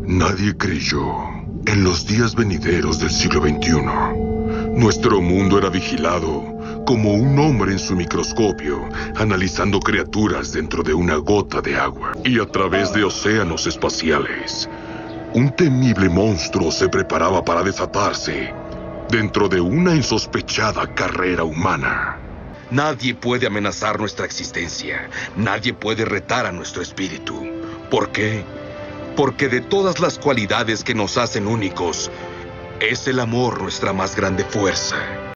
Nadie creyó en los días venideros del siglo XXI. Nuestro mundo era vigilado como un hombre en su microscopio, analizando criaturas dentro de una gota de agua. Y a través de océanos espaciales, un temible monstruo se preparaba para desatarse dentro de una insospechada carrera humana. Nadie puede amenazar nuestra existencia. Nadie puede retar a nuestro espíritu. ¿Por qué? Porque de todas las cualidades que nos hacen únicos, es el amor nuestra más grande fuerza.